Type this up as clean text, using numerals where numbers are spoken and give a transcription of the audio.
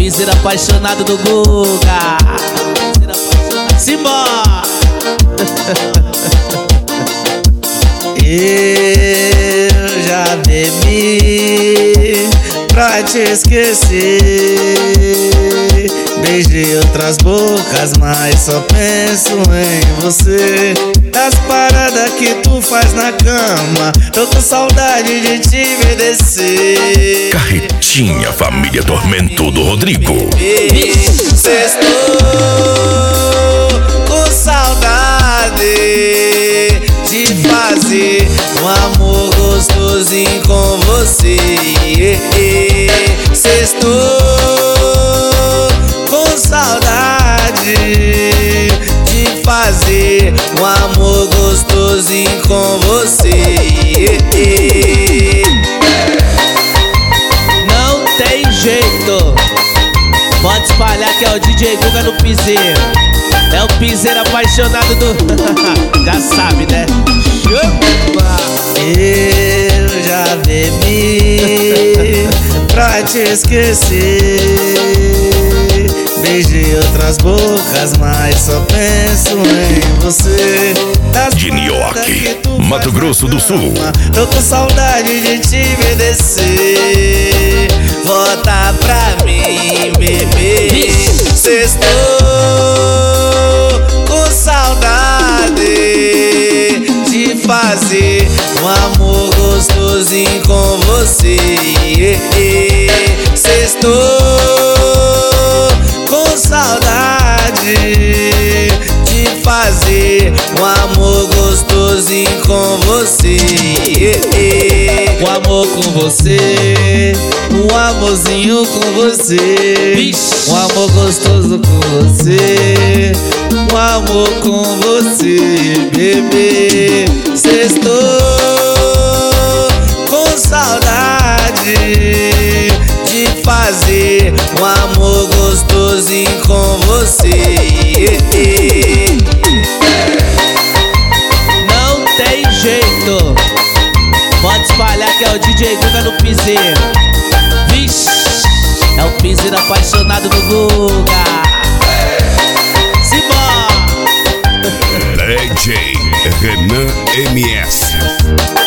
piseiro apaixonado do Guga. Simbora! Eu já bebi pra te esquecer. Beijei outras bocas, mas só penso em você. Das paradas que tu faz na cama, tô com saudade de te ver descer. Carretinha, família Tormento do Rodrigo. Sextou com saudade de fazer um amor gostosinho com você. Sextou com saudade de fazer um amor gostosinho com você. Não tem jeito, pode espalhar que é o DJ Guga no piseiro. É o piseiro apaixonado do... Já sabe, né? Chupa! Eu já bebi pra te esquecer. Beijei outras bocas, mas só penso em você. De Nioque, Mato Grosso do Sul. Tô com saudade de te ver descer. Volta pra mim, bebê. Sextou com saudade de fazer um amor gostosinho com você. Sextou com saudade de fazer um amor gostosinho com você. O amor com você, Um amorzinho com você. Vixe. Um amor gostoso com você. Um amor com você, bebê. Sextou com saudade de fazer um amor gostosinho com você. não tem jeito, pode espalhar que é o DJ Guga no piseiro. Vixe, é o piseiro apaixonado do Guga. Simbora! DJ Renan MS.